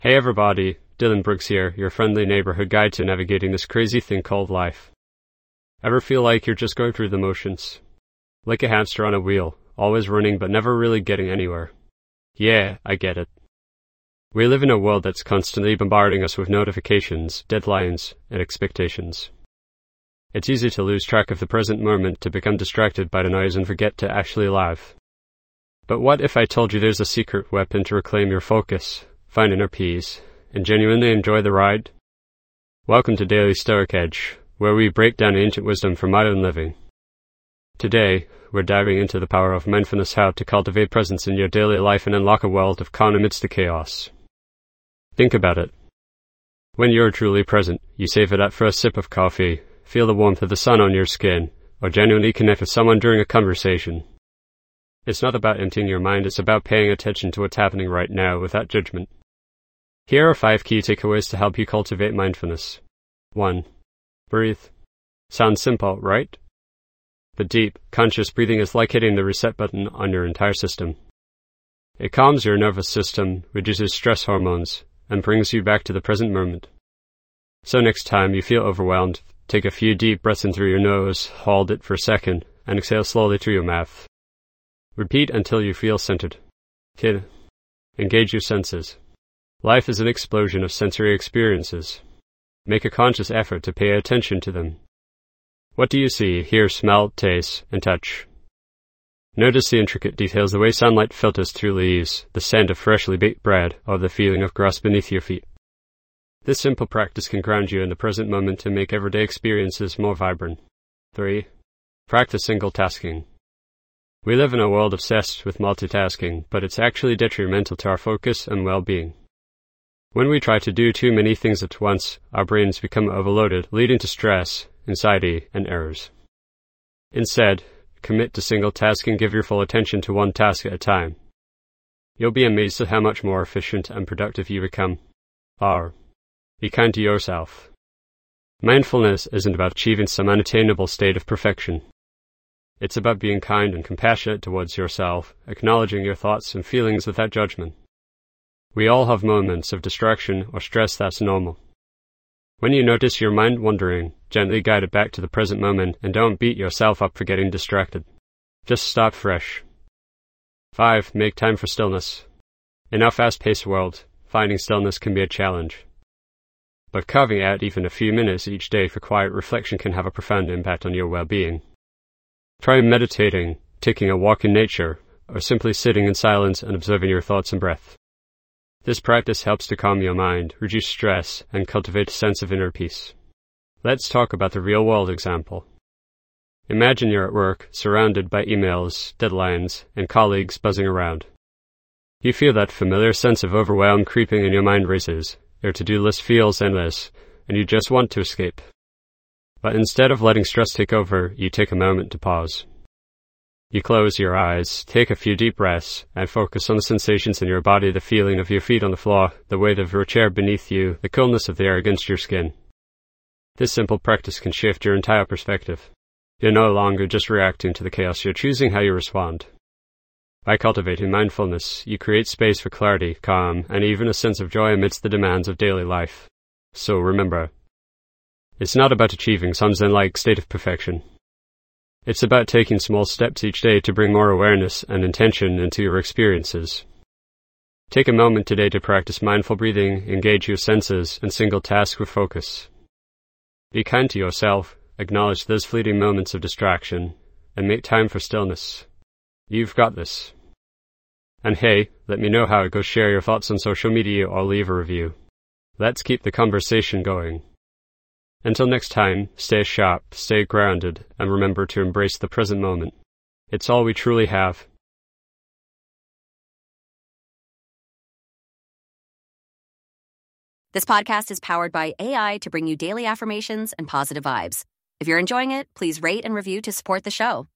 Hey everybody, Dylan Brooks here, your friendly neighborhood guide to navigating this crazy thing called life. Ever feel like you're just going through the motions? Like a hamster on a wheel, always running but never really getting anywhere. Yeah, I get it. We live in a world that's constantly bombarding us with notifications, deadlines, and expectations. It's easy to lose track of the present moment, to become distracted by the noise and forget to actually live. But what if I told you there's a secret weapon to reclaim your focus, find inner peace, and genuinely enjoy the ride? Welcome to Daily Stoic Edge, where we break down ancient wisdom for modern living. Today, we're diving into the power of mindfulness, how to cultivate presence in your daily life and unlock a world of calm amidst the chaos. Think about it. When you're truly present, you savor that first sip of coffee, feel the warmth of the sun on your skin, or genuinely connect with someone during a conversation. It's not about emptying your mind, it's about paying attention to what's happening right now without judgment. Here are 5 key takeaways to help you cultivate mindfulness. 1. Breathe. Sounds simple, right? But deep, conscious breathing is like hitting the reset button on your entire system. It calms your nervous system, reduces stress hormones, and brings you back to the present moment. So next time you feel overwhelmed, take a few deep breaths in through your nose, hold it for a second, and exhale slowly through your mouth. Repeat until you feel centered. 2. Engage your senses. Life is an explosion of sensory experiences. Make a conscious effort to pay attention to them. What do you see, hear, smell, taste, and touch? Notice the intricate details, the way sunlight filters through leaves, the scent of freshly baked bread, or the feeling of grass beneath your feet. This simple practice can ground you in the present moment and make everyday experiences more vibrant. 3. Practice single tasking. We live in a world obsessed with multitasking, but it's actually detrimental to our focus and well-being. When we try to do too many things at once, our brains become overloaded, leading to stress, anxiety, and errors. Instead, commit to single tasking, give your full attention to one task at a time. You'll be amazed at how much more efficient and productive you become. R. Be kind to yourself. Mindfulness isn't about achieving some unattainable state of perfection. It's about being kind and compassionate towards yourself, acknowledging your thoughts and feelings without judgment. We all have moments of distraction or stress, that's normal. When you notice your mind wandering, gently guide it back to the present moment and don't beat yourself up for getting distracted. Just start fresh. 5. Make time for stillness. In our fast-paced world, finding stillness can be a challenge. But carving out even a few minutes each day for quiet reflection can have a profound impact on your well-being. Try meditating, taking a walk in nature, or simply sitting in silence and observing your thoughts and breath. This practice helps to calm your mind, reduce stress, and cultivate a sense of inner peace. Let's talk about the real-world example. Imagine you're at work, surrounded by emails, deadlines, and colleagues buzzing around. You feel that familiar sense of overwhelm creeping and your mind races. Your to-do list feels endless, and you just want to escape. But instead of letting stress take over, you take a moment to pause. You close your eyes, take a few deep breaths, and focus on the sensations in your body, the feeling of your feet on the floor, the weight of your chair beneath you, the coolness of the air against your skin. This simple practice can shift your entire perspective. You're no longer just reacting to the chaos, you're choosing how you respond. By cultivating mindfulness, you create space for clarity, calm, and even a sense of joy amidst the demands of daily life. So remember, it's not about achieving some zen-like state of perfection. It's about taking small steps each day to bring more awareness and intention into your experiences. Take a moment today to practice mindful breathing, engage your senses, and single task with focus. Be kind to yourself, acknowledge those fleeting moments of distraction, and make time for stillness. You've got this. And hey, let me know how it goes. Share your thoughts on social media or leave a review. Let's keep the conversation going. Until next time, stay sharp, stay grounded, and remember to embrace the present moment. It's all we truly have. This podcast is powered by AI to bring you daily affirmations and positive vibes. If you're enjoying it, please rate and review to support the show.